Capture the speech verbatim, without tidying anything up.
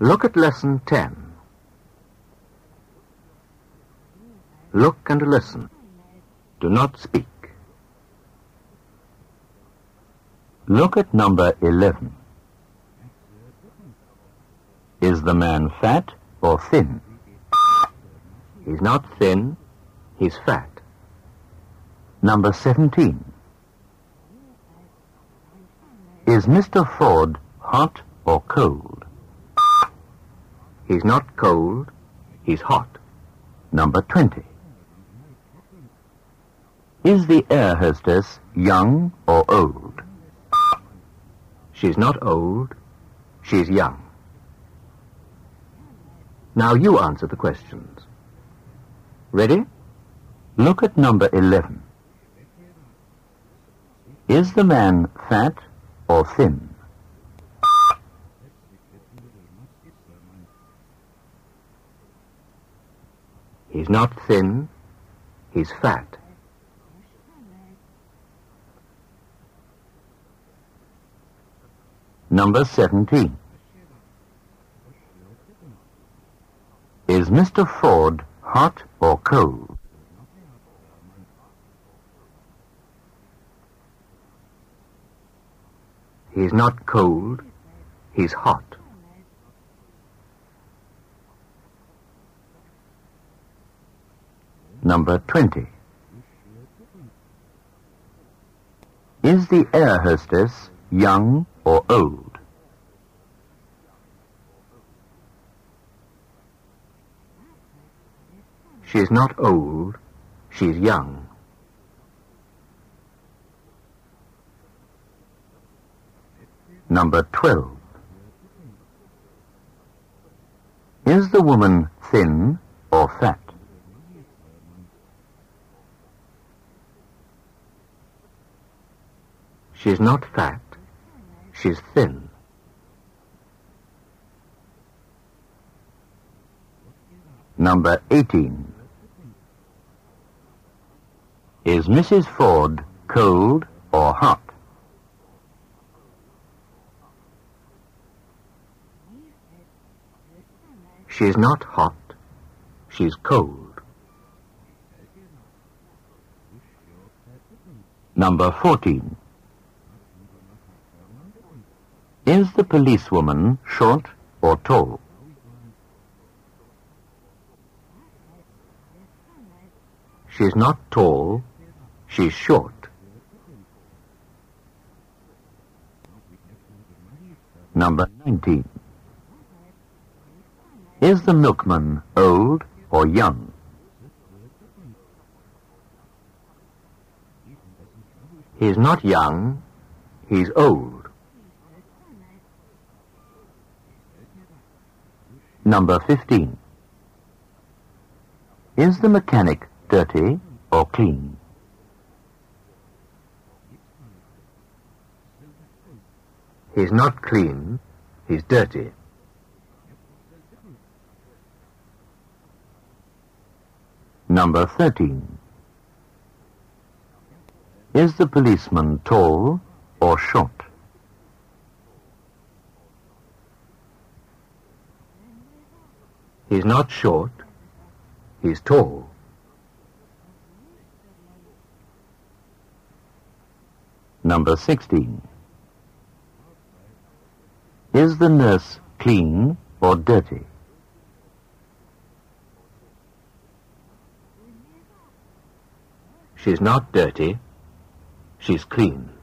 Look at lesson ten. Look and listen. Do not speak. Look at number eleven. Is the man fat or thin? He's not thin, he's fat. Number seventeen. Is Mister Ford hot or cold? He's not cold, he's hot. Number twenty. Is the air hostess young or old? She's not old, she's young. Now you answer the questions. Ready? Look at number eleven. Is the man fat or thin? He's not thin, he's fat. Number seventeen. Is Mister Ford hot or cold? He's not cold, he's hot. Number twenty. Is the air hostess young or old? She's not old, she's young. Number twelve. Is the woman thin or fat? She's not fat, she's thin. Number eighteen. Is Missus Ford cold or hot? She's not hot, she's cold. Number fourteen. Is the policewoman short or tall? She's not tall, she's short. Number nineteen. Is the milkman old or young? He's not young, he's old. Number fifteen. Is the mechanic dirty or clean? He's not clean, he's dirty. Number thirteen. Is the policeman tall or short? He's not short, he's tall. Number sixteen. Is the nurse clean or dirty? She's not dirty, she's clean.